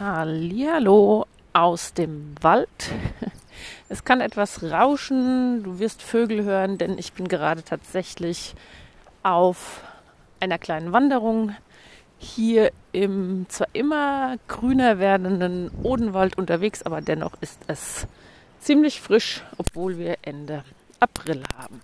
Hallihallo aus dem Wald. Es kann etwas rauschen, du wirst Vögel hören, denn ich bin gerade tatsächlich auf einer kleinen Wanderung hier im zwar immer grüner werdenden Odenwald unterwegs, aber dennoch ist es ziemlich frisch, obwohl wir Ende April haben.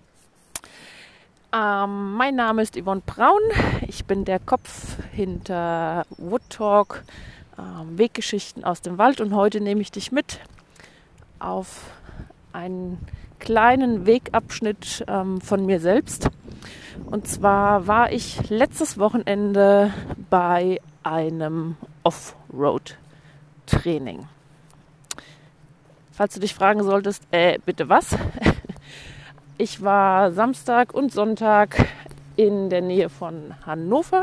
Mein Name ist Yvonne Braun, ich bin der Kopf hinter Wood Talk, Weggeschichten aus dem Wald, und heute nehme ich dich mit auf einen kleinen Wegabschnitt von mir selbst. Und zwar war ich letztes Wochenende bei einem Offroad-Training. Falls du dich fragen solltest, bitte was? Ich war Samstag und Sonntag in der Nähe von Hannover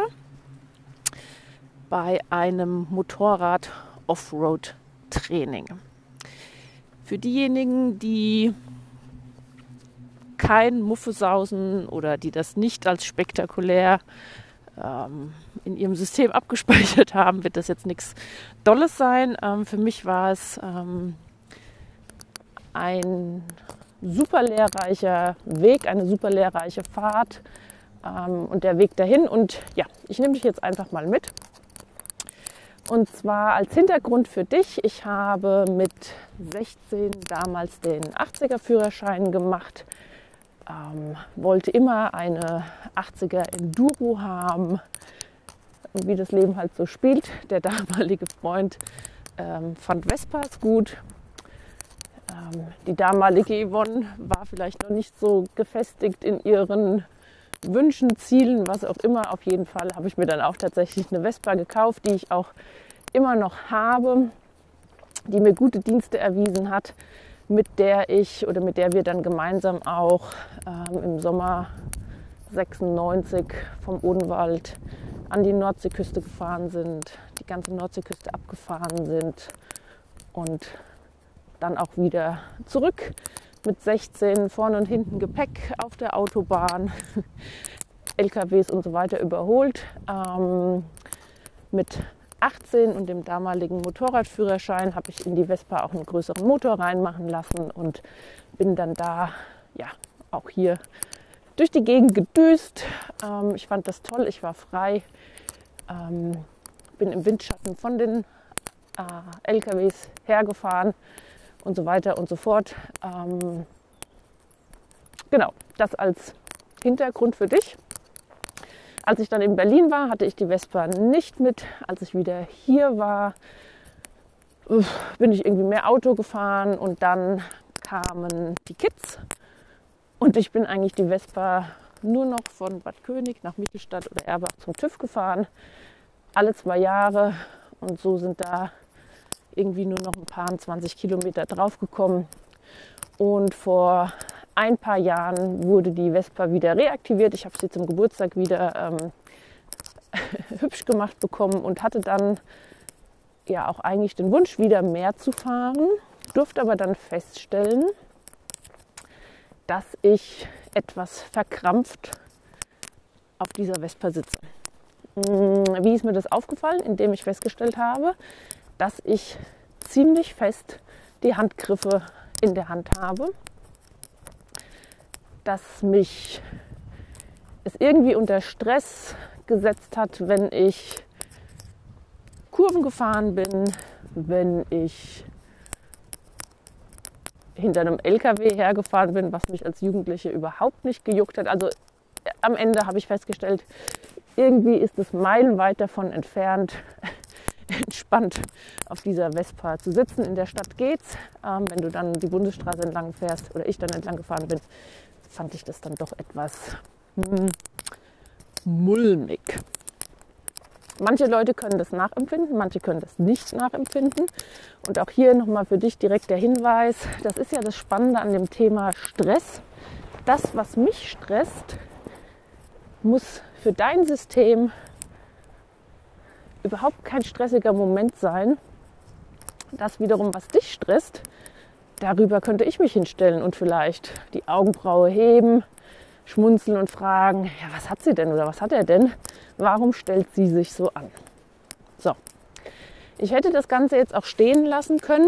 bei einem Motorrad-Offroad-Training. Für diejenigen, die kein Muffesausen oder die das nicht als spektakulär in ihrem System abgespeichert haben, wird das jetzt nichts Dolles sein. Für mich war es ein super lehrreicher Weg, eine super lehrreiche Fahrt und der Weg dahin. Und ja, ich nehme dich jetzt einfach mal mit. Und zwar als Hintergrund für dich: Ich habe mit 16 damals den 80er-Führerschein gemacht, wollte immer eine 80er Enduro haben, wie das Leben halt so spielt. Der damalige Freund fand Vespas gut. Die damalige Yvonne war vielleicht noch nicht so gefestigt in ihren Wünschen, Zielen, was auch immer. Auf jeden Fall habe ich mir dann auch tatsächlich eine Vespa gekauft, die ich auch immer noch habe, die mir gute Dienste erwiesen hat, mit der wir dann gemeinsam auch im Sommer 96 vom Odenwald an die Nordseeküste gefahren sind, die ganze Nordseeküste abgefahren sind und dann auch wieder zurück mit 16 vorne und hinten Gepäck auf der Autobahn, LKWs und so weiter überholt. Mit 18 und dem damaligen Motorradführerschein habe ich in die Vespa auch einen größeren Motor reinmachen lassen und bin dann da auch hier durch die Gegend gedüst. Ich fand das toll, ich war frei, bin im Windschatten von den LKWs hergefahren und so weiter und so fort. Genau, das als Hintergrund für dich. Als ich dann in Berlin war, hatte ich die Vespa nicht mit. Als ich wieder hier war, bin ich irgendwie mehr Auto gefahren und dann kamen die Kids. Und ich bin eigentlich die Vespa nur noch von Bad König nach Michelstadt oder Erbach zum TÜV gefahren. Alle 2 Jahre, und so sind da irgendwie nur noch ein paar 20 Kilometer draufgekommen. Und vor ein paar Jahren wurde die Vespa wieder reaktiviert. Ich habe sie zum Geburtstag wieder hübsch gemacht bekommen und hatte dann ja auch eigentlich den Wunsch, wieder mehr zu fahren. Durfte aber dann feststellen, dass ich etwas verkrampft auf dieser Vespa sitze. Wie ist mir das aufgefallen? Indem ich festgestellt habe, dass ich ziemlich fest die Handgriffe in der Hand habe, dass mich es irgendwie unter Stress gesetzt hat, wenn ich Kurven gefahren bin, wenn ich hinter einem LKW hergefahren bin, was mich als Jugendliche überhaupt nicht gejuckt hat. Also am Ende habe ich festgestellt, irgendwie ist es meilenweit davon entfernt, entspannt auf dieser Vespa zu sitzen. In der Stadt geht's. Wenn du dann die Bundesstraße entlang fährst oder ich dann entlang gefahren bin, fand ich das dann doch etwas mulmig. Manche Leute können das nachempfinden, manche können das nicht nachempfinden. Und auch hier nochmal für dich direkt der Hinweis: Das ist ja das Spannende an dem Thema Stress. Das, was mich stresst, muss für dein System überhaupt kein stressiger Moment sein. Das wiederum, was dich stresst, darüber könnte ich mich hinstellen und vielleicht die Augenbraue heben, schmunzeln und fragen, ja, was hat sie denn oder was hat er denn? Warum stellt sie sich so an? So, Ich hätte das Ganze jetzt auch stehen lassen können.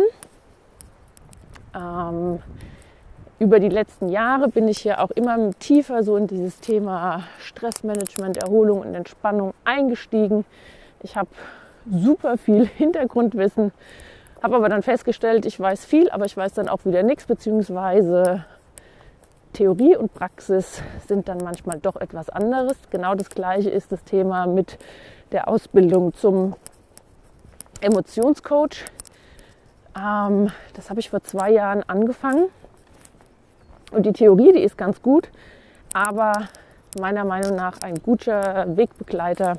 Über die letzten Jahre bin ich ja auch immer tiefer so in dieses Thema Stressmanagement, Erholung und Entspannung eingestiegen. Ich habe super viel Hintergrundwissen, habe aber dann festgestellt, ich weiß viel, aber ich weiß dann auch wieder nichts, beziehungsweise Theorie und Praxis sind dann manchmal doch etwas anderes. Genau das Gleiche ist das Thema mit der Ausbildung zum Emotionscoach. Das habe ich vor 2 Jahren angefangen. Und die Theorie, die ist ganz gut, aber meiner Meinung nach ein guter Wegbegleiter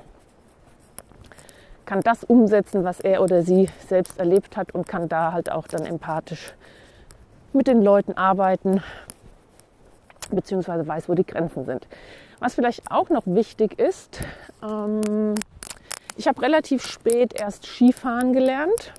kann das umsetzen, was er oder sie selbst erlebt hat und kann da halt auch dann empathisch mit den Leuten arbeiten, beziehungsweise weiß, wo die Grenzen sind. Was vielleicht auch noch wichtig ist, ich habe relativ spät erst Skifahren gelernt.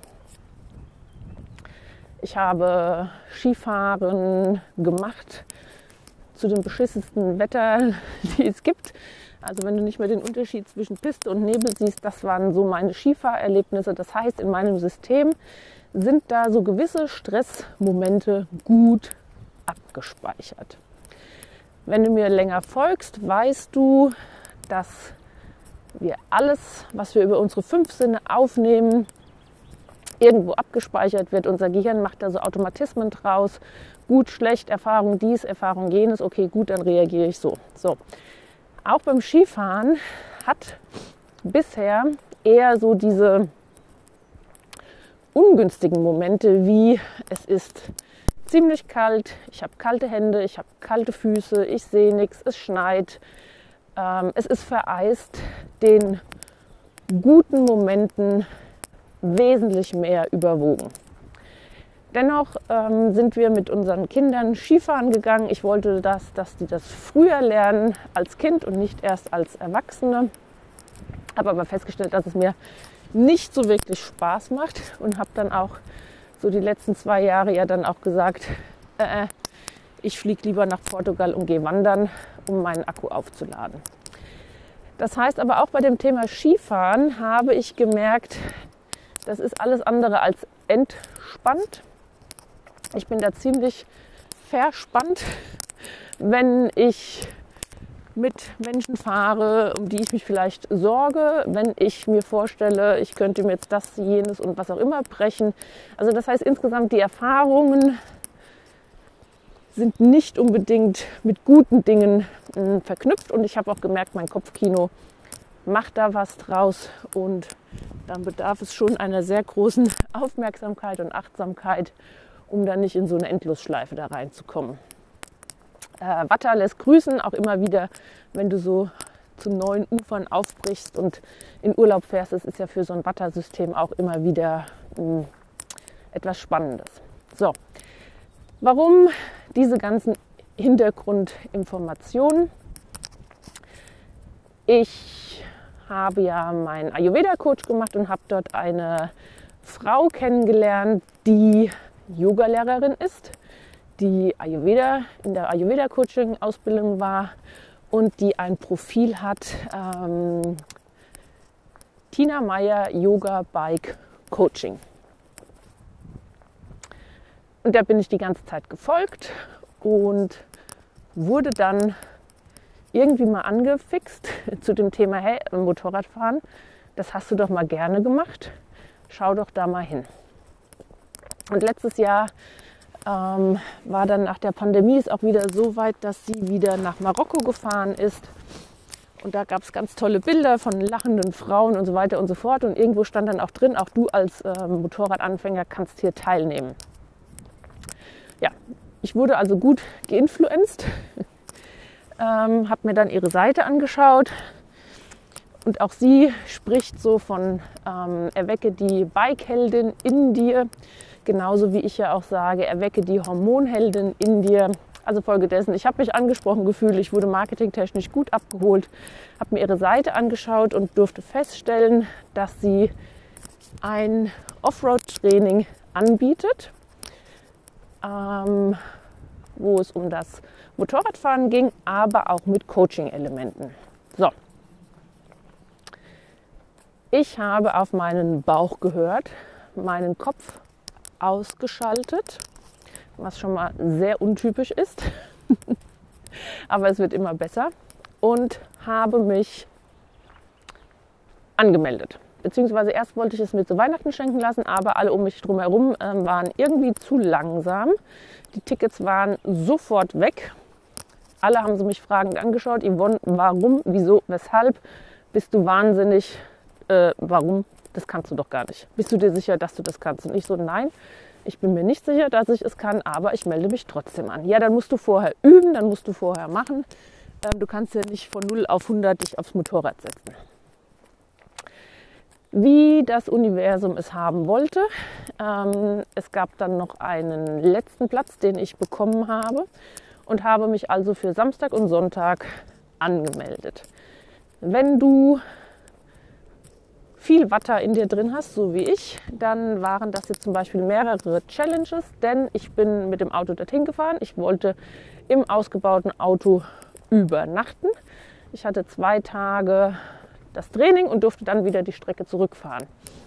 Ich habe Skifahren gemacht zu dem beschissensten Wetter, die es gibt. Also wenn du nicht mehr den Unterschied zwischen Piste und Nebel siehst, das waren so meine Skifahrerlebnisse. Das heißt, in meinem System sind da so gewisse Stressmomente gut abgespeichert. Wenn du mir länger folgst, weißt du, dass wir alles, was wir über unsere 5 Sinne aufnehmen, irgendwo abgespeichert wird. Unser Gehirn macht da so Automatismen draus. Gut, schlecht, Erfahrung dies, Erfahrung jenes. Okay, gut, dann reagiere ich so. Auch beim Skifahren hat bisher eher so diese ungünstigen Momente, wie es ist ziemlich kalt, ich habe kalte Hände, ich habe kalte Füße, ich sehe nichts, es schneit, es ist vereist, den guten Momenten wesentlich mehr überwogen. Dennoch sind wir mit unseren Kindern Skifahren gegangen. Ich wollte, dass die das früher lernen als Kind und nicht erst als Erwachsene. Habe aber festgestellt, dass es mir nicht so wirklich Spaß macht und habe dann auch so die letzten 2 Jahre ja dann auch gesagt, ich fliege lieber nach Portugal und gehe wandern, um meinen Akku aufzuladen. Das heißt aber auch bei dem Thema Skifahren habe ich gemerkt, das ist alles andere als entspannt. Ich bin da ziemlich verspannt, wenn ich mit Menschen fahre, um die ich mich vielleicht sorge, wenn ich mir vorstelle, ich könnte mir jetzt das, jenes und was auch immer brechen. Also das heißt insgesamt, die Erfahrungen sind nicht unbedingt mit guten Dingen verknüpft und ich habe auch gemerkt, mein Kopfkino macht da was draus und dann bedarf es schon einer sehr großen Aufmerksamkeit und Achtsamkeit, um dann nicht in so eine Endlosschleife da reinzukommen. Watter lässt grüßen, auch immer wieder, wenn du so zu neuen Ufern aufbrichst und in Urlaub fährst. Das ist ja für so ein Watter-System auch immer wieder etwas Spannendes. So, warum diese ganzen Hintergrundinformationen? Ich habe ja meinen Ayurveda-Coach gemacht und habe dort eine Frau kennengelernt, die Yogalehrerin ist, die in der Ayurveda-Coaching-Ausbildung war und die ein Profil hat, Tina Meyer Yoga Bike Coaching. Und da bin ich die ganze Zeit gefolgt und wurde dann irgendwie mal angefixt zu dem Thema, hey, Motorradfahren, das hast du doch mal gerne gemacht, schau doch da mal hin. Und letztes Jahr war dann nach der Pandemie es auch wieder so weit, dass sie wieder nach Marokko gefahren ist. Und da gab es ganz tolle Bilder von lachenden Frauen und so weiter und so fort. Und irgendwo stand dann auch drin, auch du als Motorradanfänger kannst hier teilnehmen. Ja, ich wurde also gut geinfluenzt, habe mir dann ihre Seite angeschaut. Und auch sie spricht so von erwecke die Bikeheldin in dir. Genauso wie ich ja auch sage, erwecke die Hormonheldin in dir. Also folgedessen, ich habe mich angesprochen gefühlt, ich wurde marketingtechnisch gut abgeholt, habe mir ihre Seite angeschaut und durfte feststellen, dass sie ein Offroad-Training anbietet, wo es um das Motorradfahren ging, aber auch mit Coaching-Elementen. So. Ich habe auf meinen Bauch gehört, meinen Kopf ausgeschaltet, was schon mal sehr untypisch ist, aber es wird immer besser, und habe mich angemeldet. Beziehungsweise erst wollte ich es mir zu Weihnachten schenken lassen, aber alle um mich drumherum waren irgendwie zu langsam. Die Tickets waren sofort weg. Alle haben sie mich fragend angeschaut. Yvonne, warum, wieso, weshalb? Bist du wahnsinnig? Warum? Das kannst du doch gar nicht. Bist du dir sicher, dass du das kannst? Und ich so, nein, ich bin mir nicht sicher, dass ich es kann, aber ich melde mich trotzdem an. Ja, dann musst du vorher üben, dann musst du vorher machen. Du kannst ja nicht von 0 auf 100 dich aufs Motorrad setzen. Wie das Universum es haben wollte. Es gab dann noch einen letzten Platz, den ich bekommen habe, und habe mich also für Samstag und Sonntag angemeldet. Wenn du viel Watter in dir drin hast, so wie ich, dann waren das jetzt zum Beispiel mehrere Challenges, denn ich bin mit dem Auto dorthin gefahren. Ich wollte im ausgebauten Auto übernachten. Ich hatte 2 Tage das Training und durfte dann wieder die Strecke zurückfahren.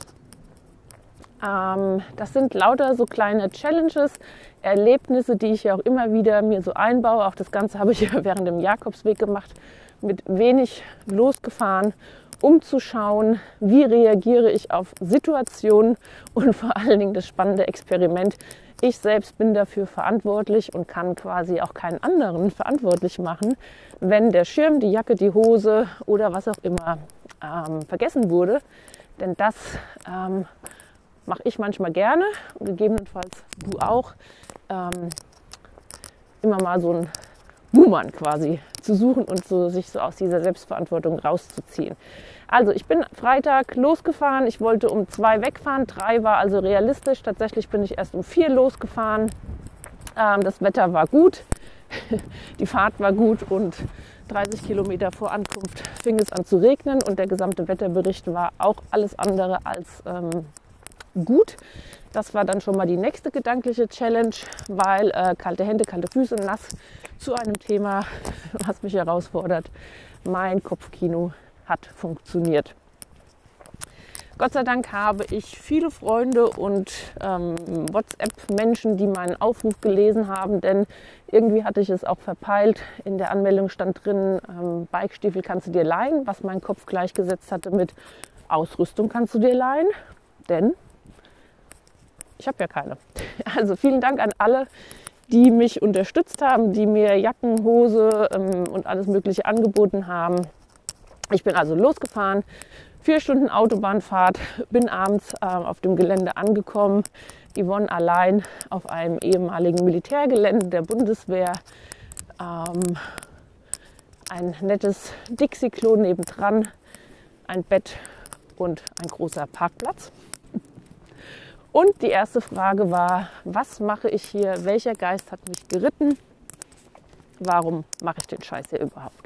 Das sind lauter so kleine Challenges, Erlebnisse, die ich ja auch immer wieder mir so einbaue. Auch das Ganze habe ich ja während dem Jakobsweg gemacht, mit wenig losgefahren, um zu schauen, wie reagiere ich auf Situationen, und vor allen Dingen das spannende Experiment. Ich selbst bin dafür verantwortlich und kann quasi auch keinen anderen verantwortlich machen, wenn der Schirm, die Jacke, die Hose oder was auch immer vergessen wurde. Denn das mache ich manchmal gerne und gegebenenfalls du auch. Immer mal so einen Buhmann quasi zu suchen und sich so aus dieser Selbstverantwortung rauszuziehen. Also ich bin Freitag losgefahren, ich wollte um 2 wegfahren, 3 war also realistisch. Tatsächlich bin ich erst um 4 losgefahren. Das Wetter war gut, die Fahrt war gut und 30 Kilometer vor Ankunft fing es an zu regnen und der gesamte Wetterbericht war auch alles andere als gut. Das war dann schon mal die nächste gedankliche Challenge, weil kalte Hände, kalte Füße, nass zu einem Thema, was mich herausfordert. Mein Kopfkino hat funktioniert. Gott sei Dank habe ich viele Freunde und WhatsApp-Menschen, die meinen Aufruf gelesen haben, denn irgendwie hatte ich es auch verpeilt. In der Anmeldung stand drin, Bikestiefel kannst du dir leihen, was mein Kopf gleichgesetzt hatte mit Ausrüstung kannst du dir leihen, denn ich habe ja keine. Also vielen Dank an alle, die mich unterstützt haben, die mir Jacken, Hose und alles Mögliche angeboten haben. Ich bin also losgefahren, 4 Stunden Autobahnfahrt, bin abends auf dem Gelände angekommen. Yvonne allein auf einem ehemaligen Militärgelände der Bundeswehr. Ein nettes Dixie-Klo nebendran, ein Bett und ein großer Parkplatz. Und die erste Frage war, was mache ich hier? Welcher Geist hat mich geritten? Warum mache ich den Scheiß hier überhaupt?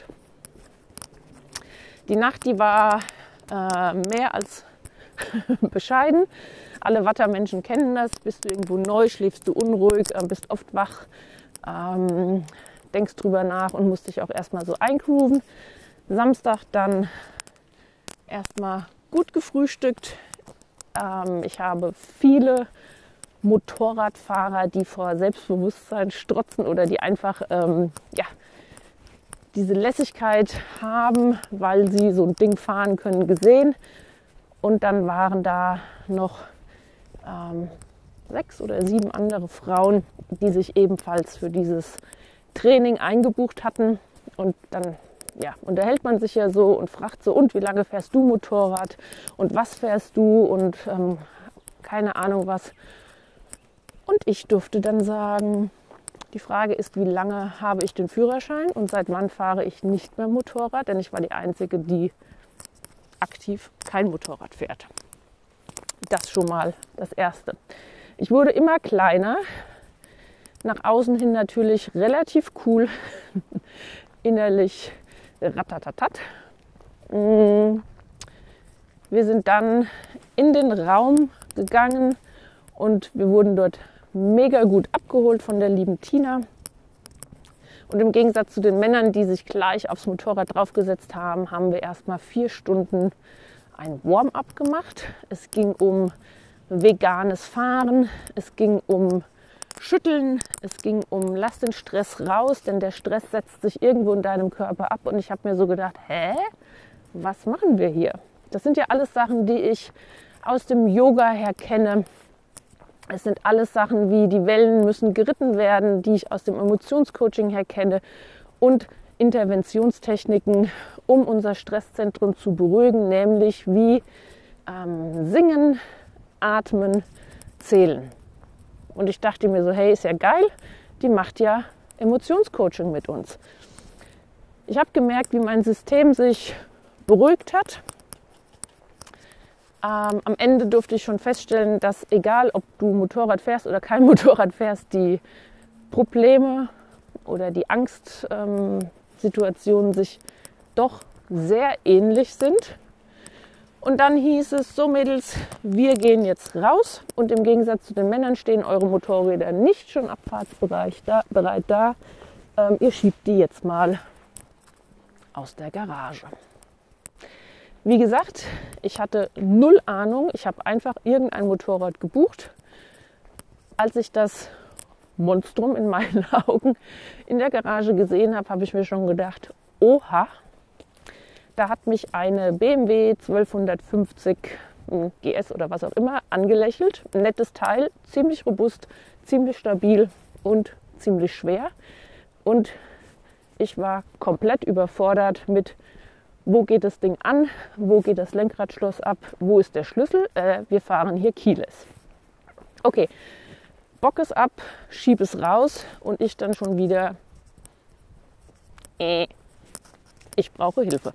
Die Nacht, die war mehr als bescheiden. Alle Wattermenschen kennen das. Bist du irgendwo neu, schläfst du unruhig, bist oft wach, denkst drüber nach und musst dich auch erstmal so eingrooven. Samstag dann erstmal gut gefrühstückt. Ich habe viele Motorradfahrer, die vor Selbstbewusstsein strotzen oder die einfach diese Lässigkeit haben, weil sie so ein Ding fahren können, gesehen. Und dann waren da noch 6 oder 7 andere Frauen, die sich ebenfalls für dieses Training eingebucht hatten. Und dann unterhält man sich ja so und fragt so, und wie lange fährst du Motorrad und was fährst du und keine Ahnung was. Und ich durfte dann sagen, die Frage ist, wie lange habe ich den Führerschein und seit wann fahre ich nicht mehr Motorrad, denn ich war die Einzige, die aktiv kein Motorrad fährt. Das schon mal das Erste. Ich wurde immer kleiner, nach außen hin natürlich relativ cool, innerlich ratatatat. Wir sind dann in den Raum gegangen und wir wurden dort mega gut abgeholt von der lieben Tina. Und im Gegensatz zu den Männern, die sich gleich aufs Motorrad draufgesetzt haben, haben wir erstmal 4 Stunden ein Warm-up gemacht. Es ging um veganes Fahren, es ging um Schütteln, es ging um lass den Stress raus, denn der Stress setzt sich irgendwo in deinem Körper ab. Und ich habe mir so gedacht, was machen wir hier? Das sind ja alles Sachen, die ich aus dem Yoga her kenne. Es sind alles Sachen wie die Wellen müssen geritten werden, die ich aus dem Emotionscoaching her kenne und Interventionstechniken, um unser Stresszentrum zu beruhigen, nämlich wie singen, atmen, zählen. Und ich dachte mir so, hey, ist ja geil, die macht ja Emotionscoaching mit uns. Ich habe gemerkt, wie mein System sich beruhigt hat. Am Ende durfte ich schon feststellen, dass egal, ob du Motorrad fährst oder kein Motorrad fährst, die Probleme oder die Angstsituationen sich doch sehr ähnlich sind. Und dann hieß es, so Mädels, wir gehen jetzt raus und im Gegensatz zu den Männern stehen eure Motorräder nicht schon abfahrtsbereit da. Ihr schiebt die jetzt mal aus der Garage. Wie gesagt, ich hatte null Ahnung. Ich habe einfach irgendein Motorrad gebucht. Als ich das Monstrum in meinen Augen in der Garage gesehen habe, habe ich mir schon gedacht, oha, da hat mich eine BMW 1250 GS oder was auch immer angelächelt. Ein nettes Teil, ziemlich robust, ziemlich stabil und ziemlich schwer. Und ich war komplett überfordert mit, wo geht das Ding an, wo geht das Lenkradschloss ab, wo ist der Schlüssel, wir fahren hier Kieles. Okay, bock es ab, schieb es raus und ich dann schon wieder, ich brauche Hilfe.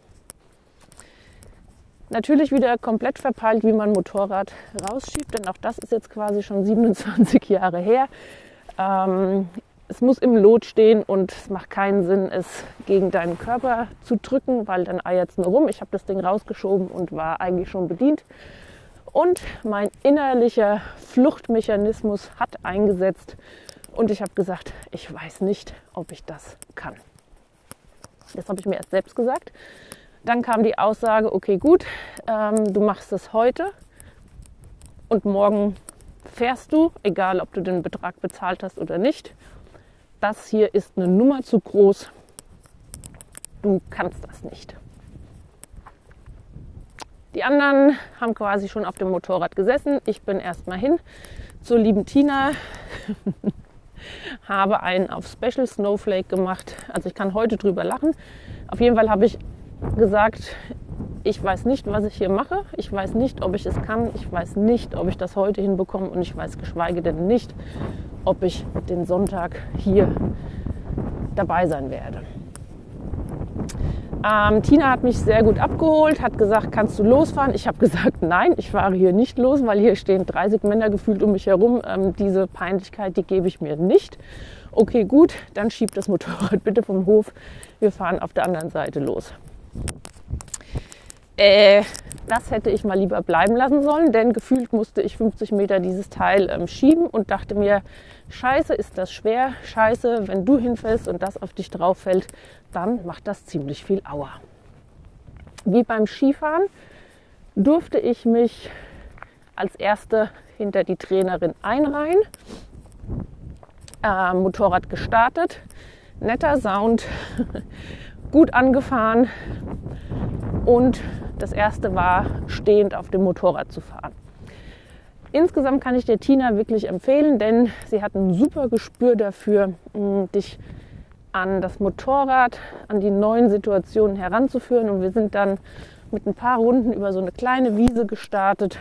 Natürlich wieder komplett verpeilt, wie man ein Motorrad rausschiebt, denn auch das ist jetzt quasi schon 27 Jahre her. Es muss im Lot stehen und es macht keinen Sinn, es gegen deinen Körper zu drücken, weil dann eiert es nur rum. Ich habe das Ding rausgeschoben und war eigentlich schon bedient. Und mein innerlicher Fluchtmechanismus hat eingesetzt und ich habe gesagt, ich weiß nicht, ob ich das kann. Das habe ich mir erst selbst gesagt. Dann kam die Aussage, okay gut, du machst es heute und morgen fährst du, egal ob du den Betrag bezahlt hast oder nicht. Das hier ist eine Nummer zu groß, du kannst das nicht. Die anderen haben quasi schon auf dem Motorrad gesessen. Ich bin erstmal hin zur lieben Tina, habe einen auf Special Snowflake gemacht. Also ich kann heute drüber lachen. Auf jeden Fall habe ich gesagt, ich weiß nicht, was ich hier mache. Ich weiß nicht, ob ich es kann. Ich weiß nicht, ob ich das heute hinbekomme. Und ich weiß geschweige denn nicht, ob ich den Sonntag hier dabei sein werde. Tina hat mich sehr gut abgeholt, hat gesagt, kannst du losfahren? Ich habe gesagt, nein, ich fahre hier nicht los, weil hier stehen 30 Männer gefühlt um mich herum. Diese Peinlichkeit, die gebe ich mir nicht. Okay, gut, dann schieb das Motorrad bitte vom Hof. Wir fahren auf der anderen Seite los. Das hätte ich mal lieber bleiben lassen sollen, denn gefühlt musste ich 50 Meter dieses Teil schieben und dachte mir, scheiße, ist das schwer, scheiße, wenn du hinfällst und das auf dich drauf fällt, dann macht das ziemlich viel Aua. Wie beim Skifahren durfte ich mich als Erste hinter die Trainerin einreihen. Motorrad gestartet, netter Sound, gut angefahren und das Erste war, stehend auf dem Motorrad zu fahren. Insgesamt kann ich der Tina wirklich empfehlen, denn sie hat ein super Gespür dafür, dich an das Motorrad, an die neuen Situationen heranzuführen. Und wir sind dann mit ein paar Runden über so eine kleine Wiese gestartet.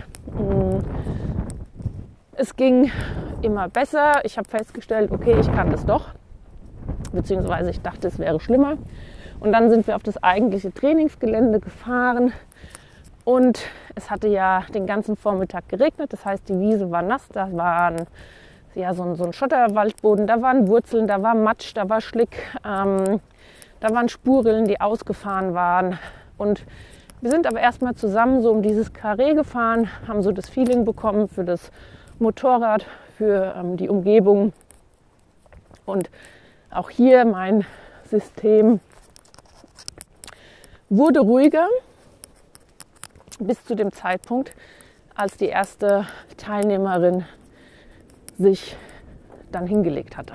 Es ging immer besser. Ich habe festgestellt, okay, ich kann das doch. Beziehungsweise ich dachte, es wäre schlimmer. Und dann sind wir auf das eigentliche Trainingsgelände gefahren. Und es hatte ja den ganzen Vormittag geregnet. Das heißt, die Wiese war nass. Da waren ja so ein Schotterwaldboden. Da waren Wurzeln, da war Matsch, da war Schlick. Da waren Spurrillen, die ausgefahren waren. Und wir sind aber erstmal zusammen so um dieses Karree gefahren, haben so das Feeling bekommen für das Motorrad, für die Umgebung. Und auch hier mein System wurde ruhiger. bis zu dem Zeitpunkt, als die erste Teilnehmerin sich dann hingelegt hatte.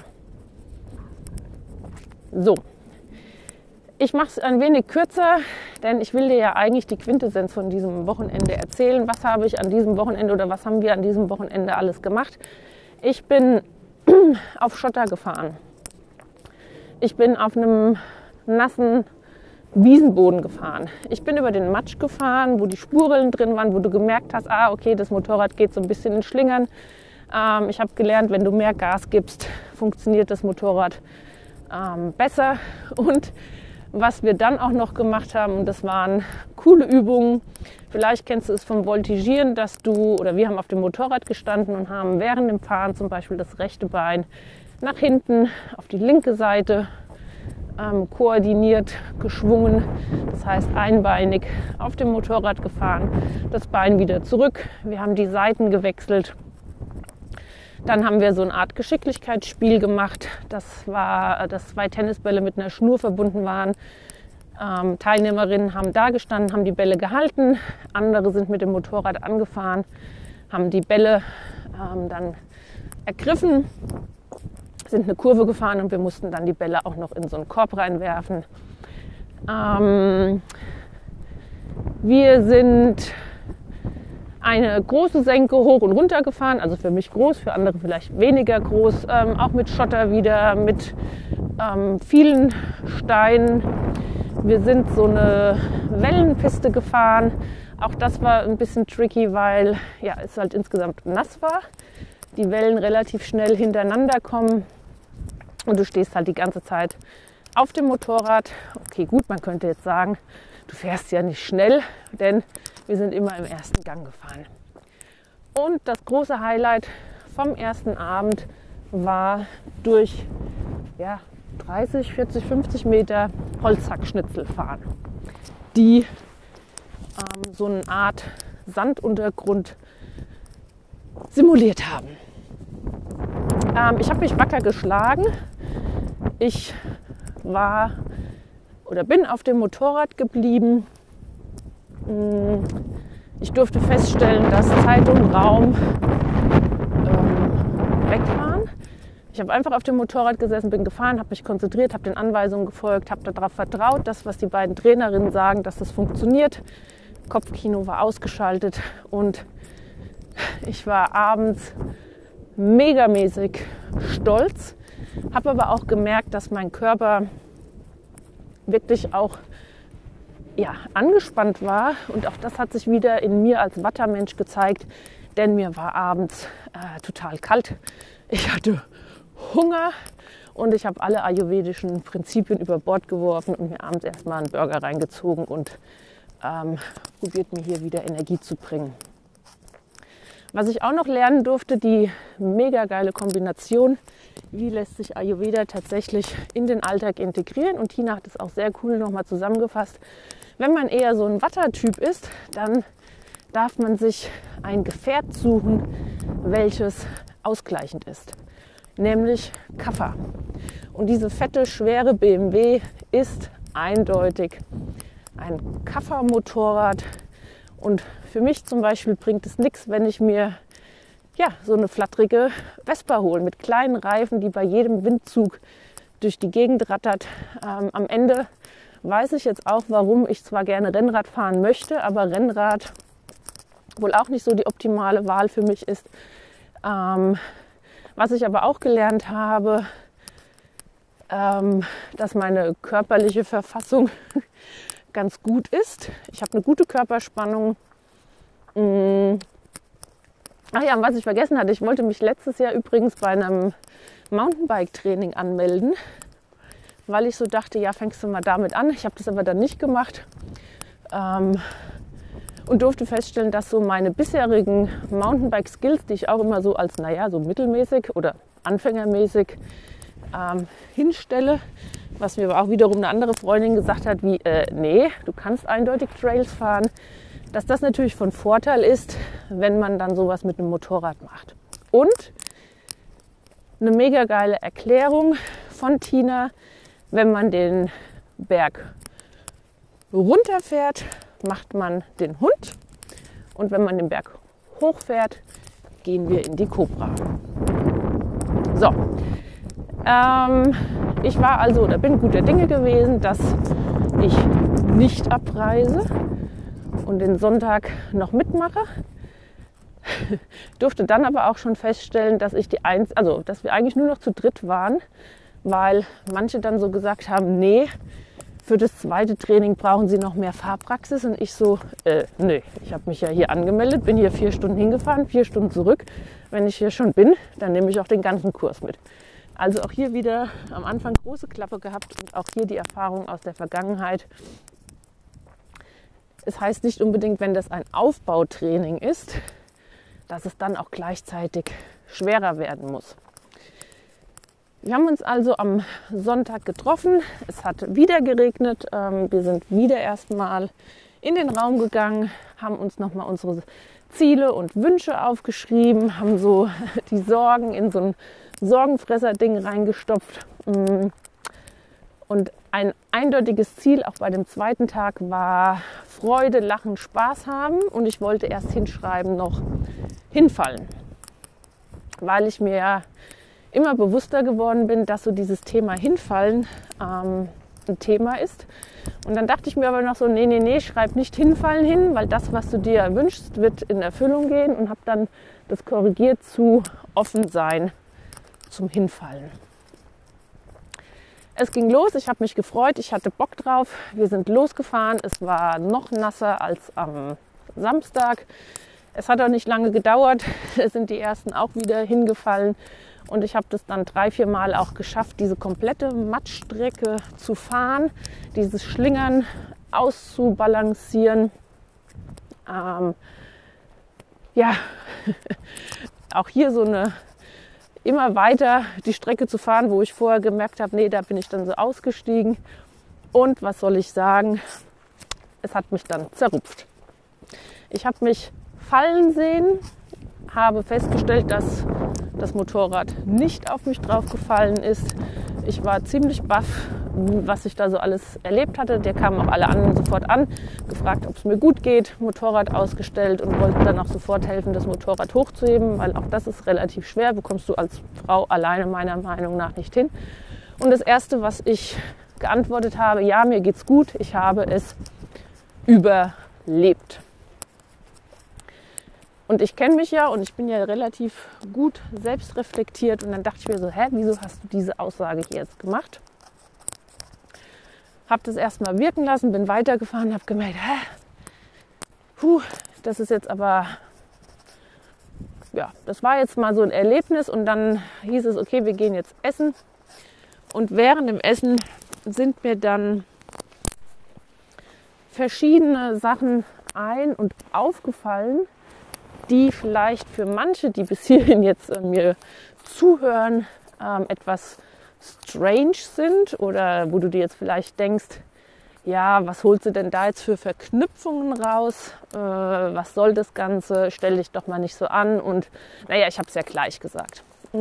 So, ich mache es ein wenig kürzer, denn ich will dir ja eigentlich die Quintessenz von diesem Wochenende erzählen. Was habe ich an diesem Wochenende oder was haben wir an diesem Wochenende alles gemacht? Ich bin auf Schotter gefahren. Ich bin auf einem nassen Wiesenboden gefahren. Ich bin über den Matsch gefahren, wo die Spurrillen drin waren, wo du gemerkt hast, okay, das Motorrad geht so ein bisschen in Schlingern. Ich habe gelernt, wenn du mehr Gas gibst, funktioniert das Motorrad besser. Und was wir dann auch noch gemacht haben, das waren coole Übungen. Vielleicht kennst du es vom Voltigieren, wir haben auf dem Motorrad gestanden und haben während dem Fahren zum Beispiel das rechte Bein nach hinten auf die linke Seite koordiniert geschwungen. Das heißt, einbeinig auf dem Motorrad gefahren, das Bein wieder zurück. Wir haben die Seiten gewechselt. Dann haben wir so eine Art Geschicklichkeitsspiel gemacht. Das war, dass 2 Tennisbälle mit einer Schnur verbunden waren. Teilnehmerinnen haben da gestanden, haben die Bälle gehalten. Andere sind mit dem Motorrad angefahren, haben die Bälle dann ergriffen, sind eine Kurve gefahren und wir mussten dann die Bälle auch noch in so einen Korb reinwerfen. Wir sind eine große Senke hoch und runter gefahren, also für mich groß, für andere vielleicht weniger groß, auch mit Schotter wieder, mit vielen Steinen. Wir sind so eine Wellenpiste gefahren. Auch das war ein bisschen tricky, weil es halt insgesamt nass war. Die Wellen relativ schnell hintereinander kommen und du stehst halt die ganze Zeit auf dem Motorrad. Okay, gut, man könnte jetzt sagen, du fährst ja nicht schnell, denn wir sind immer im ersten Gang gefahren. Und das große Highlight vom ersten Abend war durch 30, 40, 50 Meter Holzhackschnitzel fahren, die so eine Art Sanduntergrund simuliert haben. Ich habe mich wacker geschlagen. Ich bin auf dem Motorrad geblieben. Ich durfte feststellen, dass Zeit und Raum weg waren. Ich habe einfach auf dem Motorrad gesessen, bin gefahren, habe mich konzentriert, habe den Anweisungen gefolgt, habe darauf vertraut, dass was die beiden Trainerinnen sagen, dass das funktioniert. Kopfkino war ausgeschaltet und ich war abends megamäßig stolz, habe aber auch gemerkt, dass mein Körper wirklich auch angespannt war und auch das hat sich wieder in mir als Wattermensch gezeigt, denn mir war abends total kalt. Ich hatte Hunger und ich habe alle ayurvedischen Prinzipien über Bord geworfen und mir abends erstmal einen Burger reingezogen und probiert mir hier wieder Energie zu bringen. Was ich auch noch lernen durfte, die mega geile Kombination, wie lässt sich Ayurveda tatsächlich in den Alltag integrieren. Und Tina hat es auch sehr cool nochmal zusammengefasst. Wenn man eher so ein Watter-Typ ist, dann darf man sich ein Gefährt suchen, welches ausgleichend ist, nämlich Kapha. Und diese fette, schwere BMW ist eindeutig ein Kapha-Motorrad. Und für mich zum Beispiel bringt es nichts, wenn ich mir so eine flatterige Vespa hole mit kleinen Reifen, die bei jedem Windzug durch die Gegend rattert. Am Ende weiß ich jetzt auch, warum ich zwar gerne Rennrad fahren möchte, aber Rennrad wohl auch nicht so die optimale Wahl für mich ist. Was ich aber auch gelernt habe, dass meine körperliche Verfassung ganz gut ist. Ich habe eine gute Körperspannung. Und was ich vergessen hatte, ich wollte mich letztes Jahr übrigens bei einem Mountainbike-Training anmelden, weil ich so dachte, fängst du mal damit an. Ich habe das aber dann nicht gemacht und durfte feststellen, dass so meine bisherigen Mountainbike-Skills, die ich auch immer so als, so mittelmäßig oder anfängermäßig hinstelle, was mir aber auch wiederum eine andere Freundin gesagt hat, nee, du kannst eindeutig Trails fahren, dass das natürlich von Vorteil ist, wenn man dann sowas mit einem Motorrad macht. Und eine mega geile Erklärung von Tina, wenn man den Berg runterfährt, macht man den Hund Und wenn man den Berg hochfährt, gehen wir in die Cobra. So, ich war also oder bin guter Dinge gewesen, dass ich nicht abreise und den Sonntag noch mitmache. Durfte dann aber auch schon feststellen, dass dass wir eigentlich nur noch zu dritt waren, weil manche dann so gesagt haben, nee, für das zweite Training brauchen sie noch mehr Fahrpraxis. Und ich so, nee, ich habe mich ja hier angemeldet, bin hier 4 Stunden hingefahren, 4 Stunden zurück. Wenn ich hier schon bin, dann nehme ich auch den ganzen Kurs mit. Also auch hier wieder am Anfang große Klappe gehabt und auch hier die Erfahrung aus der Vergangenheit. Es heißt nicht unbedingt, wenn das ein Aufbautraining ist, dass es dann auch gleichzeitig schwerer werden muss. Wir haben uns also am Sonntag getroffen. Es hat wieder geregnet. Wir sind wieder erstmal in den Raum gegangen, haben uns nochmal unsere Ziele und Wünsche aufgeschrieben, haben so die Sorgen in so ein Sorgenfresser-Ding reingestopft. Und ein eindeutiges Ziel auch bei dem zweiten Tag war Freude, Lachen, Spaß haben. Und ich wollte erst hinschreiben noch hinfallen, weil ich mir ja immer bewusster geworden bin, dass so dieses Thema Hinfallen ein Thema ist. Und dann dachte ich mir aber noch so, nee, schreib nicht hinfallen hin, weil das, was du dir wünschst, wird in Erfüllung gehen, und habe dann das korrigiert zu offen sein zum Hinfallen. Es ging los, ich habe mich gefreut, ich hatte Bock drauf. Wir sind losgefahren, es war noch nasser als am Samstag. Es hat auch nicht lange gedauert, es sind die ersten auch wieder hingefallen. Und ich habe das dann 3-4 Mal auch geschafft, diese komplette Matschstrecke zu fahren, dieses Schlingern auszubalancieren. Auch hier so eine immer weiter die Strecke zu fahren, wo ich vorher gemerkt habe, nee, da bin ich dann so ausgestiegen. Und was soll ich sagen, es hat mich dann zerrupft. Ich habe mich fallen sehen, habe festgestellt, dass das Motorrad nicht auf mich drauf gefallen ist. Ich war ziemlich baff, was ich da so alles erlebt hatte. Der kamen auch alle anderen sofort an, gefragt, ob es mir gut geht, Motorrad ausgestellt und wollten dann auch sofort helfen, das Motorrad hochzuheben, weil auch das ist relativ schwer, bekommst du als Frau alleine meiner Meinung nach nicht hin. Und das Erste, was ich geantwortet habe, ja, mir geht's gut, ich habe es überlebt. Und ich kenne mich ja und ich bin ja relativ gut selbstreflektiert. Und dann dachte ich mir so, wieso hast du diese Aussage hier jetzt gemacht? Habe das erstmal wirken lassen, bin weitergefahren, habe gemerkt, das ist jetzt aber, ja, das war jetzt mal so ein Erlebnis. Und dann hieß es, okay, wir gehen jetzt essen. Und während dem Essen sind mir dann verschiedene Sachen ein- und aufgefallen, die vielleicht für manche, die bis hierhin jetzt mir zuhören, etwas strange sind oder wo du dir jetzt vielleicht denkst, ja, was holst du denn da jetzt für Verknüpfungen raus? Was soll das Ganze? Stell dich doch mal nicht so an. Und naja, ich habe es ja gleich gesagt.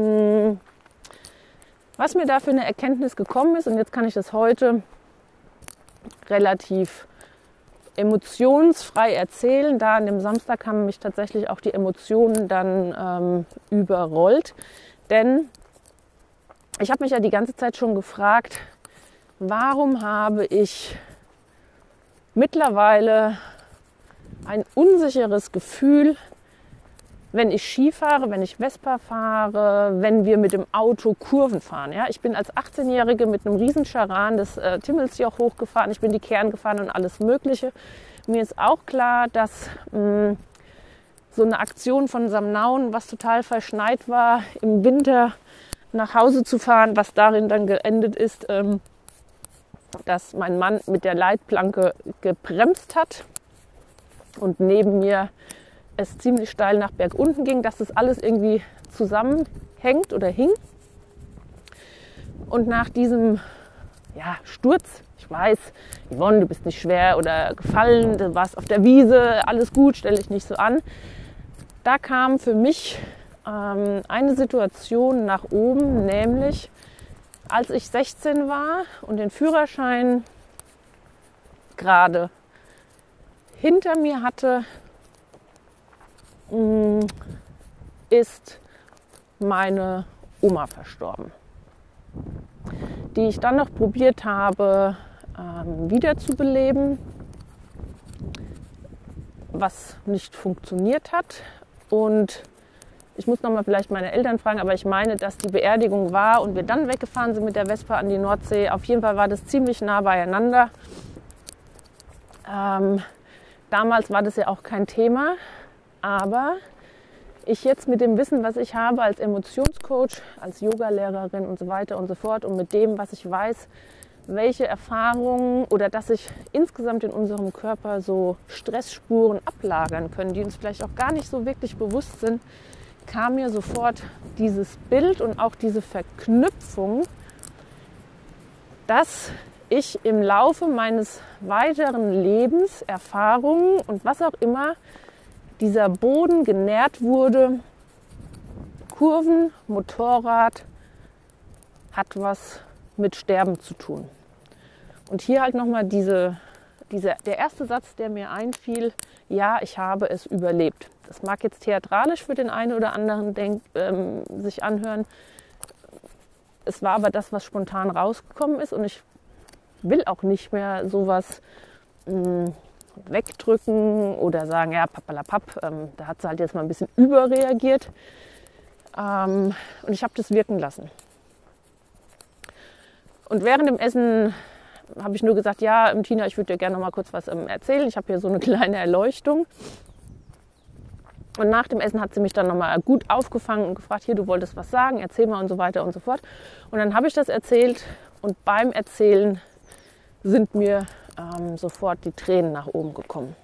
Was mir da für eine Erkenntnis gekommen ist, und jetzt kann ich das heute relativ emotionsfrei erzählen. Da an dem Samstag haben mich tatsächlich auch die Emotionen dann überrollt. Denn ich habe mich ja die ganze Zeit schon gefragt, warum habe ich mittlerweile ein unsicheres Gefühl, wenn ich Ski fahre, wenn ich Vespa fahre, wenn wir mit dem Auto Kurven fahren. Ja? Ich bin als 18-Jährige mit einem Riesencharan das Timmelsjoch hochgefahren, ich bin die Kern gefahren und alles Mögliche. Mir ist auch klar, dass so eine Aktion von Samnaun, was total verschneit war, im Winter nach Hause zu fahren, was darin dann geendet ist, dass mein Mann mit der Leitplanke gebremst hat und neben mir es ziemlich steil nach bergunten ging, dass das alles irgendwie zusammenhängt oder hing. Und nach diesem Sturz, ich weiß, Yvonne, du bist nicht schwer oder gefallen, du warst auf der Wiese, alles gut, stell dich nicht so an. Da kam für mich eine Situation nach oben, nämlich als ich 16 war und den Führerschein gerade hinter mir hatte, ist meine Oma verstorben, die ich dann noch probiert habe, wiederzubeleben, was nicht funktioniert hat. Und ich muss nochmal vielleicht meine Eltern fragen, aber ich meine, dass die Beerdigung war und wir dann weggefahren sind mit der Vespa an die Nordsee. Auf jeden Fall war das ziemlich nah beieinander. Damals war das ja auch kein Thema, aber ich jetzt mit dem Wissen, was ich habe als Emotionscoach, als Yogalehrerin und so weiter und so fort und mit dem, was ich weiß, welche Erfahrungen oder dass sich insgesamt in unserem Körper so Stressspuren ablagern können, die uns vielleicht auch gar nicht so wirklich bewusst sind, kam mir sofort dieses Bild und auch diese Verknüpfung, dass ich im Laufe meines weiteren Lebens, Erfahrungen und was auch immer, dieser Boden genährt wurde. Kurven, Motorrad hat was mit Sterben zu tun. Und hier halt nochmal der erste Satz, der mir einfiel: Ja, ich habe es überlebt. Das mag jetzt theatralisch für den einen oder anderen sich anhören. Es war aber das, was spontan rausgekommen ist, und ich will auch nicht mehr sowas wegdrücken oder sagen, ja, papalapap, da hat sie halt jetzt mal ein bisschen überreagiert. Und ich habe das wirken lassen. Und während dem Essen habe ich nur gesagt, ja, Tina, ich würde dir gerne noch mal kurz was erzählen. Ich habe hier so eine kleine Erleuchtung. Und nach dem Essen hat sie mich dann noch mal gut aufgefangen und gefragt, hier, du wolltest was sagen, erzähl mal und so weiter und so fort. Und dann habe ich das erzählt und beim Erzählen sind mir sofort die Tränen nach oben gekommen.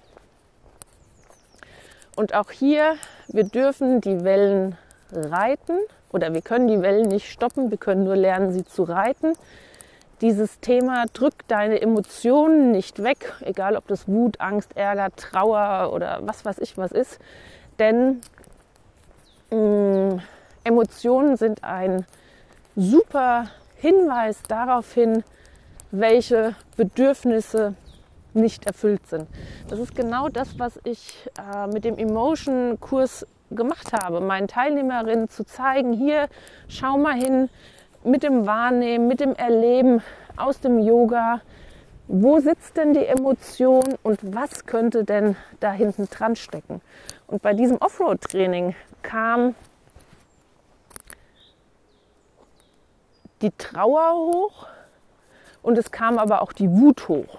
Und auch hier, wir dürfen die Wellen reiten oder wir können die Wellen nicht stoppen, wir können nur lernen, sie zu reiten. Dieses Thema, drück deine Emotionen nicht weg, egal ob das Wut, Angst, Ärger, Trauer oder was weiß ich was ist. Denn Emotionen sind ein super Hinweis darauf hin, welche Bedürfnisse nicht erfüllt sind. Das ist genau das, was ich mit dem Emotion-Kurs gemacht habe, meinen Teilnehmerinnen zu zeigen, hier, schau mal hin, mit dem Wahrnehmen, mit dem Erleben aus dem Yoga, wo sitzt denn die Emotion und was könnte denn da hinten dran stecken. Und bei diesem Offroad-Training kam die Trauer hoch und es kam aber auch die Wut hoch.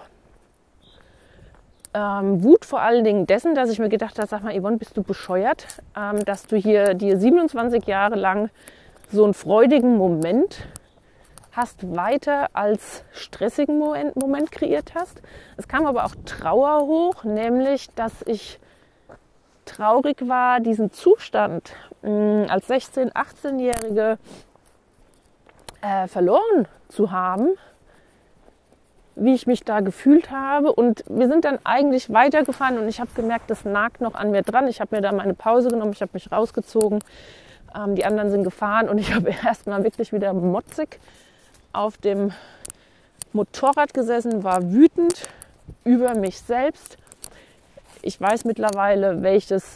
Wut vor allen Dingen dessen, dass ich mir gedacht habe, sag mal Yvonne, bist du bescheuert, dass du hier dir 27 Jahre lang so einen freudigen Moment hast, weiter als stressigen Moment kreiert hast. Es kam aber auch Trauer hoch, nämlich, dass ich traurig war, diesen Zustand als 16-, 18-Jährige verloren zu haben, wie ich mich da gefühlt habe. Und wir sind dann eigentlich weitergefahren und ich habe gemerkt, das nagt noch an mir dran. Ich habe mir da meine Pause genommen, ich habe mich rausgezogen. Die anderen sind gefahren und ich habe erstmal wirklich wieder motzig auf dem Motorrad gesessen, war wütend über mich selbst. Ich weiß mittlerweile, welches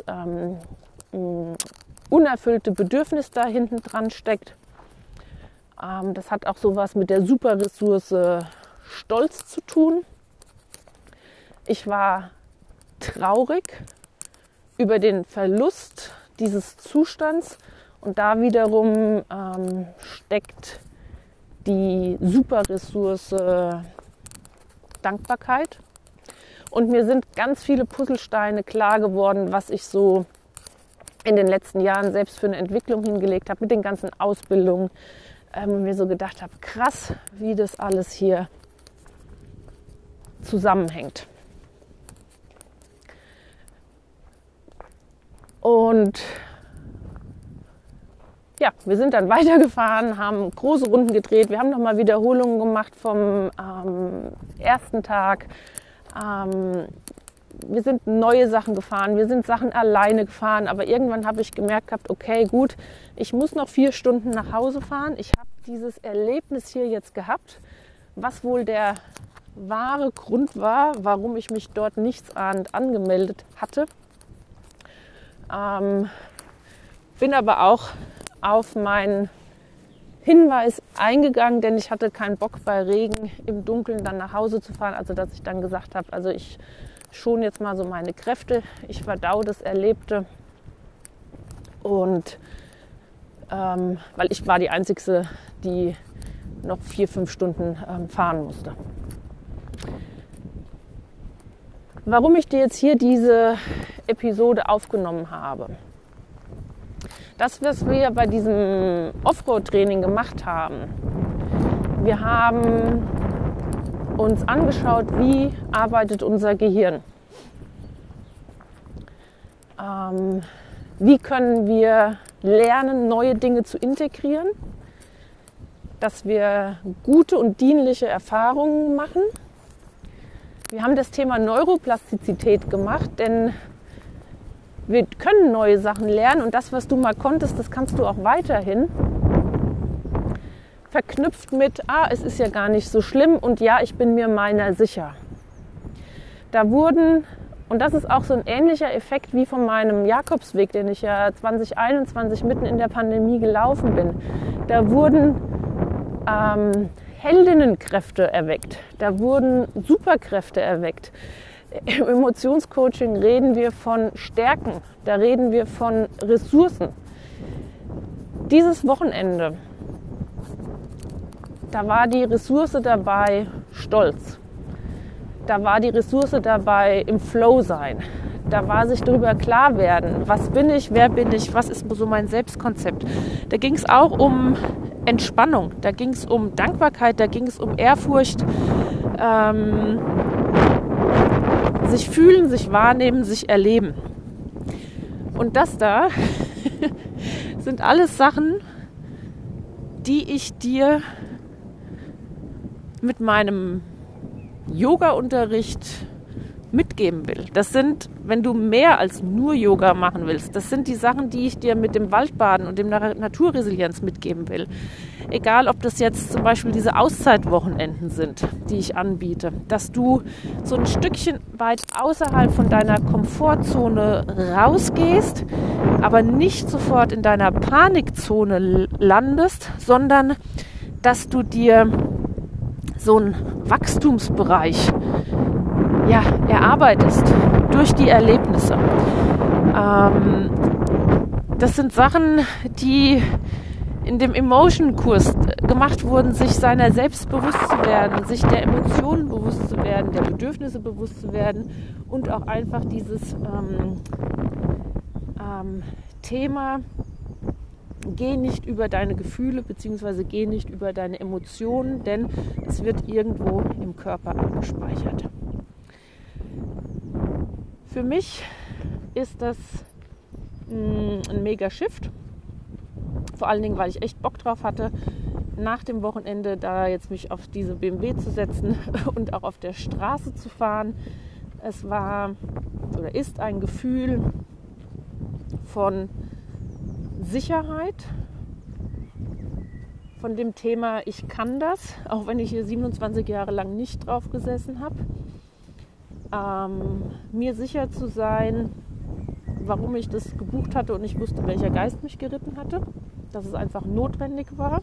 unerfüllte Bedürfnis da hinten dran steckt. Das hat auch sowas mit der Superressource Stolz zu tun. Ich war traurig über den Verlust dieses Zustands und da wiederum steckt die Superressource Dankbarkeit. Und mir sind ganz viele Puzzlesteine klar geworden, was ich so in den letzten Jahren selbst für eine Entwicklung hingelegt habe mit den ganzen Ausbildungen. Und mir so gedacht habe, krass, wie das alles hier zusammenhängt. Und ja, wir sind dann weitergefahren, haben große Runden gedreht. Wir haben nochmal Wiederholungen gemacht vom ersten Tag. Wir sind neue Sachen gefahren, wir sind Sachen alleine gefahren. Aber irgendwann habe ich gemerkt gehabt, okay, gut, ich muss noch 4 Stunden nach Hause fahren. Ich habe dieses Erlebnis hier jetzt gehabt, was wohl der wahre Grund war, warum ich mich dort nichtsahnend angemeldet hatte. Bin aber auch auf meinen Hinweis eingegangen, denn ich hatte keinen Bock bei Regen im Dunkeln dann nach Hause zu fahren. Also dass ich dann gesagt habe, also ich schone jetzt mal so meine Kräfte, ich verdau das Erlebte. Und weil ich war die Einzige, die noch 4-5 Stunden fahren musste. Warum ich dir jetzt hier diese Episode aufgenommen habe. Das, was wir bei diesem Offroad-Training gemacht haben, wir haben uns angeschaut, wie arbeitet unser Gehirn. Wie können wir lernen, neue Dinge zu integrieren, dass wir gute und dienliche Erfahrungen machen. Wir haben das Thema Neuroplastizität gemacht, denn wir können neue Sachen lernen und das, was du mal konntest, das kannst du auch weiterhin. Verknüpft mit, es ist ja gar nicht so schlimm und ja, ich bin mir meiner sicher. Da wurden, und das ist auch so ein ähnlicher Effekt wie von meinem Jakobsweg, den ich ja 2021 mitten in der Pandemie gelaufen bin. Da wurden Heldinnenkräfte erweckt, da wurden Superkräfte erweckt. Im Emotionscoaching reden wir von Stärken, da reden wir von Ressourcen. Dieses Wochenende, da war die Ressource dabei Stolz. Da war die Ressource dabei im Flow sein. Da war sich darüber klar werden, was bin ich, wer bin ich, was ist so mein Selbstkonzept. Da ging es auch um Entspannung, da ging es um Dankbarkeit, da ging es um Ehrfurcht. Sich fühlen, sich wahrnehmen, sich erleben. Und das da sind alles Sachen, die ich dir mit meinem Yoga-Unterricht mitgeben will. Das sind, wenn du mehr als nur Yoga machen willst, das sind die Sachen, die ich dir mit dem Waldbaden und dem Naturresilienz mitgeben will. Egal, ob das jetzt zum Beispiel diese Auszeitwochenenden sind, die ich anbiete, dass du so ein Stückchen weit außerhalb von deiner Komfortzone rausgehst, aber nicht sofort in deiner Panikzone landest, sondern dass du dir so einen Wachstumsbereich erarbeitest durch die Erlebnisse. Das sind Sachen, die in dem Emotion-Kurs gemacht wurden, sich seiner selbst bewusst zu werden, sich der Emotionen bewusst zu werden, der Bedürfnisse bewusst zu werden und auch einfach dieses Thema, geh nicht über deine Gefühle bzw. geh nicht über deine Emotionen, denn es wird irgendwo im Körper abgespeichert. Für mich ist das ein mega Shift. Vor allen Dingen, weil ich echt Bock drauf hatte, nach dem Wochenende da jetzt mich auf diese BMW zu setzen und auch auf der Straße zu fahren. Es war oder ist ein Gefühl von Sicherheit, von dem Thema, ich kann das, auch wenn ich hier 27 Jahre lang nicht drauf gesessen habe. Mir sicher zu sein, warum ich das gebucht hatte und ich wusste, welcher Geist mich geritten hatte, dass es einfach notwendig war.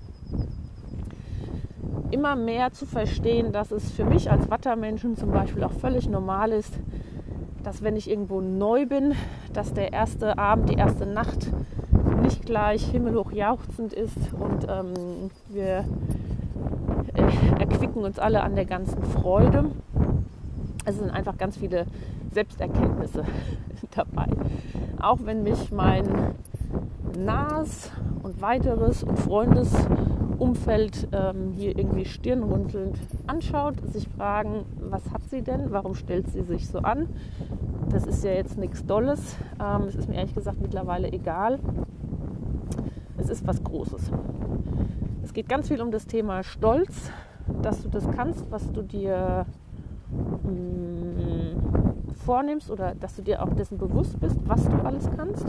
Immer mehr zu verstehen, dass es für mich als Wattermenschen zum Beispiel auch völlig normal ist, dass wenn ich irgendwo neu bin, dass der erste Abend, die erste Nacht nicht gleich himmelhoch jauchzend ist und wir erquicken uns alle an der ganzen Freude. Es sind einfach ganz viele Selbsterkenntnisse dabei. Auch wenn mich mein nahes und weiteres und Freundesumfeld hier irgendwie stirnrunzelnd anschaut, sich fragen, was hat sie denn, warum stellt sie sich so an? Das ist ja jetzt nichts Dolles. Es ist mir ehrlich gesagt mittlerweile egal. Es ist was Großes. Es geht ganz viel um das Thema Stolz, dass du das kannst, was du dir vornimmst oder dass du dir auch dessen bewusst bist, was du alles kannst.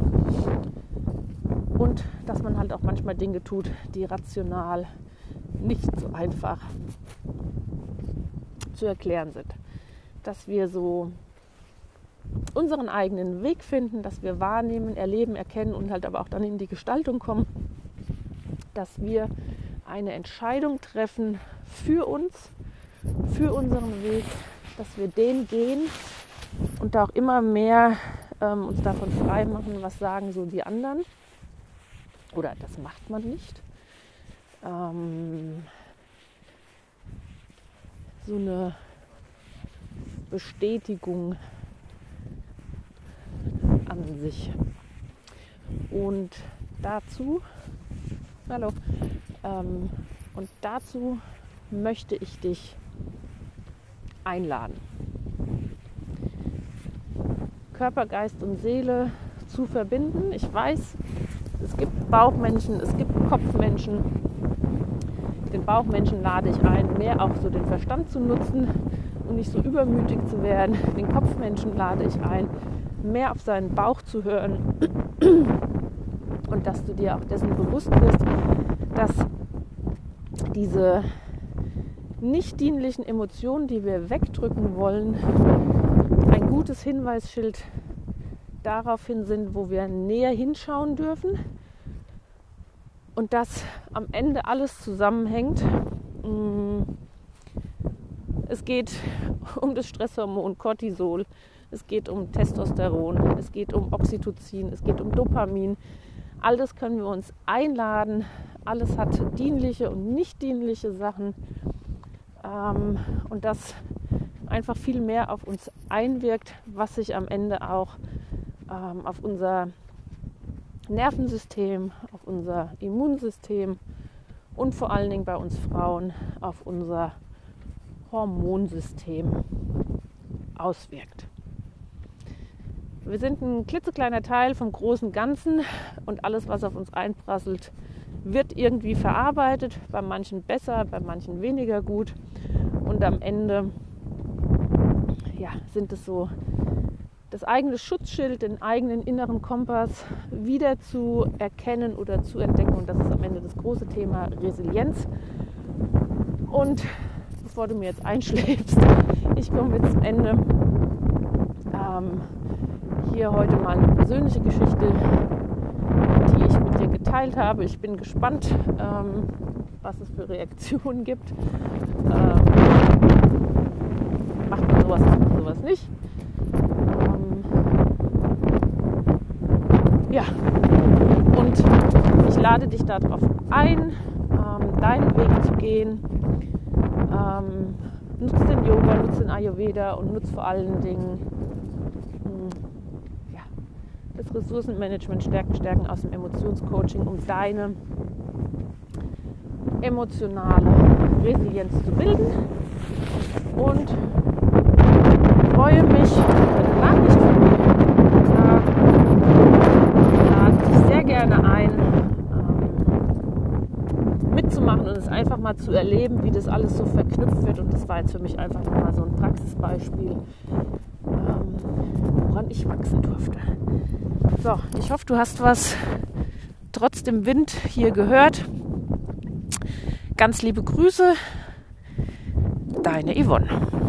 Und dass man halt auch manchmal Dinge tut, die rational nicht so einfach zu erklären sind. Dass wir so unseren eigenen Weg finden, dass wir wahrnehmen, erleben, erkennen und halt aber auch dann in die Gestaltung kommen, dass wir eine Entscheidung treffen für uns, für unseren Weg, dass wir den gehen und auch immer mehr uns davon frei machen, was sagen so die anderen. Oder das macht man nicht. So eine Bestätigung an sich. Und dazu möchte ich dich einladen. Körper, Geist und Seele zu verbinden. Ich weiß, es gibt Bauchmenschen, es gibt Kopfmenschen. Den Bauchmenschen lade ich ein, mehr auch so den Verstand zu nutzen und nicht so übermütig zu werden. Den Kopfmenschen lade ich ein, mehr auf seinen Bauch zu hören und dass du dir auch dessen bewusst wirst, dass diese nicht dienlichen Emotionen, die wir wegdrücken wollen, ein gutes Hinweisschild daraufhin sind, wo wir näher hinschauen dürfen und dass am Ende alles zusammenhängt. Es geht um das Stresshormon Cortisol, es geht um Testosteron, es geht um Oxytocin, es geht um Dopamin. All das können wir uns einladen. Alles hat dienliche und nicht dienliche Sachen. Und das einfach viel mehr auf uns einwirkt, was sich am Ende auch auf unser Nervensystem, auf unser Immunsystem und vor allen Dingen bei uns Frauen auf unser Hormonsystem auswirkt. Wir sind ein klitzekleiner Teil vom großen Ganzen und alles, was auf uns einprasselt, wird irgendwie verarbeitet, bei manchen besser, bei manchen weniger gut und am Ende sind es so das eigene Schutzschild, den eigenen inneren Kompass wieder zu erkennen oder zu entdecken und das ist am Ende das große Thema Resilienz. Und bevor du mir jetzt einschläfst, ich komme jetzt zum Ende. Hier heute mal eine persönliche Geschichte, die ich mit dir geteilt habe. Ich bin gespannt, was es für Reaktionen gibt. Macht man sowas nicht? Und ich lade dich darauf ein, deinen Weg zu gehen. Nutz den Yoga, nutz den Ayurveda und nutz vor allen Dingen das Ressourcenmanagement Stärken aus dem Emotionscoaching, um deine emotionale Resilienz zu bilden. Und freue mich über eine Nachricht von mir. Lade dich sehr gerne ein, mitzumachen und es einfach mal zu erleben, wie das alles so verknüpft wird. Und das war jetzt für mich einfach mal so ein Praxisbeispiel, woran ich wachsen durfte. So, ich hoffe, du hast was trotz dem Wind hier gehört. Ganz liebe Grüße, deine Yvonne.